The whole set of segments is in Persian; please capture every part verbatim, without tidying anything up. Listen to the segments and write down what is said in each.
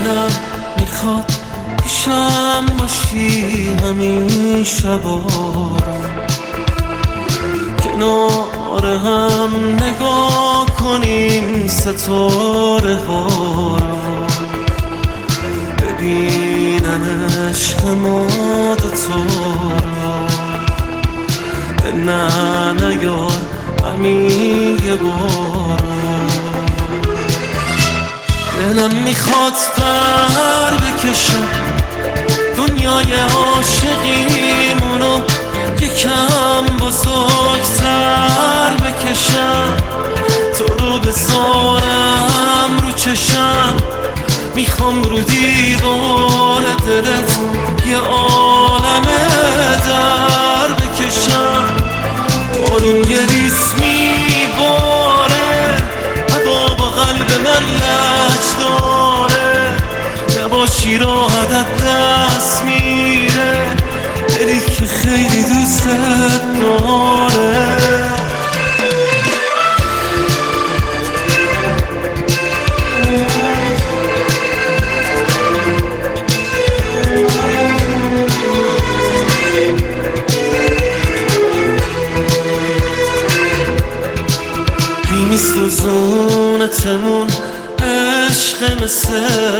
دلم میخواد پیشم باشی همین شبا کنار هم نگاه کنیم ستاره ها را ببینن عشق ما دوتا را نه نیار همین یه بار دلم میخواد پر بکشم دنیای عاشقیمونو یکم بزرگتر بکشم تو رو بذارم رو چشم میخوام رو دیوار دلت یه عالم در بکشم بارون یه ریز میباره هوا با قلب من لج داره نباشی راحت دست میره دلی که خیلی دوستت داره میسوزونتمون عشق مثل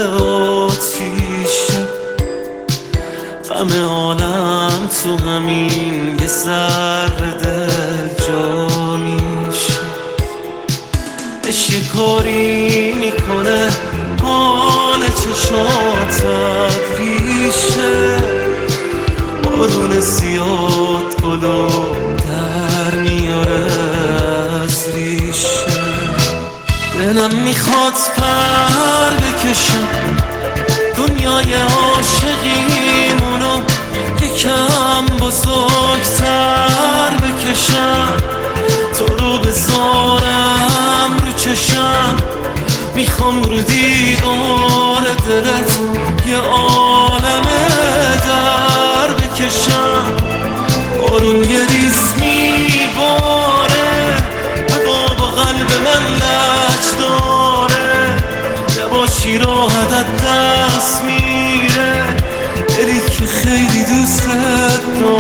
آتیشه غم عالم تو همین یه ذره دل جا میشه عشق یه کاری میکنه حال چشات ریشه بارون زیاد گلو در میاره از ریشه دلم میخواد پر بکشم دنیای عاشقیمونو یکم بزرگتر بکشم تو رو بذارم رو چشم میخوام رو دیوار دلت یه عالم در بکشم بارون یه ریز میباره هوا با قلب من لج داره نباشی راحت دست میره دلی که خیلی دوستت داره